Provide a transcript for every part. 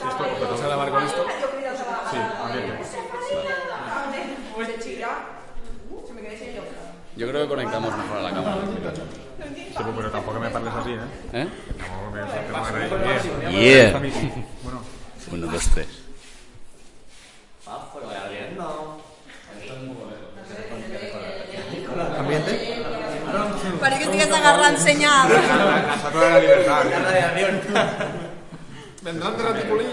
¿Esto podemos grabar con esto? Sí, ambiente. Yo creo que conectamos mejor a la cámara. Sí, pero tampoco me parles así, ¿eh? Tampoco me parles. Yeah. Bueno. 1, 2, 3. ¿Ambiente? Parece que estigués agarrant senyal. La estatua de la libertad. La radiación. Vendrán de raticulín.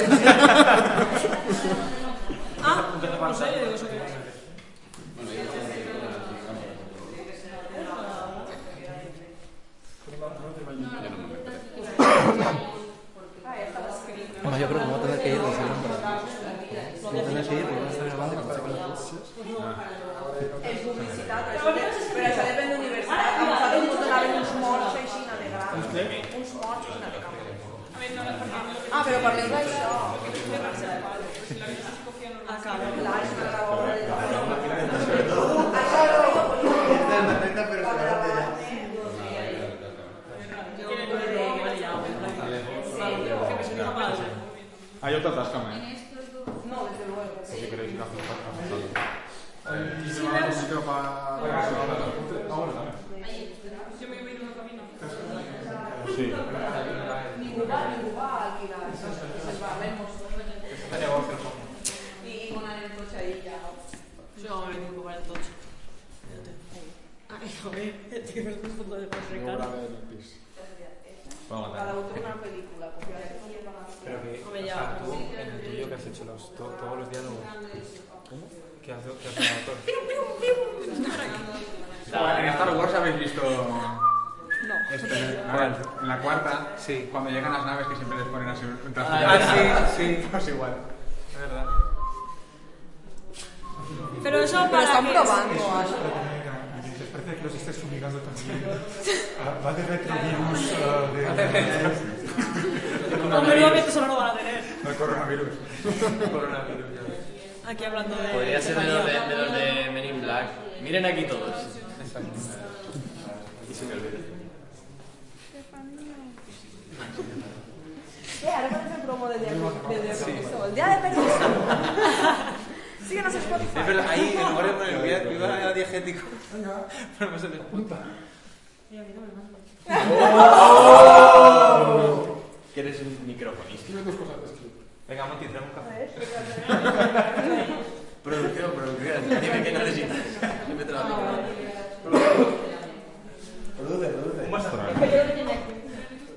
No sé, yo digo eso que es. Yo creo que vamos a tener que ir de salón para... Vamos a tener que ir porque van a estar grabando y començar con la És publicitat, però això depèn d'universitat. A nosaltres ens donaven uns morts així de gran. Uns morts així de gran. Ah, però parlem d'això. Ah, claro. Clar, és una hora de Hay otra tasca, ¿eh? No, desde luego. Si queréis ir a hacer Sí, veus? sitio para... Yo me iba a ir en otro camino. Sí. Ningú va a alquilar. Es va, vemos. Y con el coche ahí ya. Yo me vengo para el tocho. Ay, joder, tío, me estoy punto de pasar. Cada uno una película. Porque Pero que, Hombre, o ya. sea, tú en el tuyo que has hecho todos los diálogos, ¿cómo? ¿Qué has grabado todo? En Star Wars habéis visto... No. En la cuarta, Sí. cuando llegan las naves que siempre les ponen así un traje. Sí. Pues igual. Es verdad. Pero eso Pero para están que... probando algo. Parece que los estés fumigando también. Va de retrovirus Hombre, nuevamente eso no lo van a tener. El coronavirus. Coronavirus, ya ves. Aquí hablando de... Podría ser de los de Men in Black. Miren aquí todos. Exacto. Y se me olvida. Ahora parece el promo del día permiso. El día de permiso. Síguenos en Spotify. Es verdad, ahí en lugar de poner viva a diegético. Ponemos el punta. ¿Quieres un microfonista? Venga, Monty, trae un café.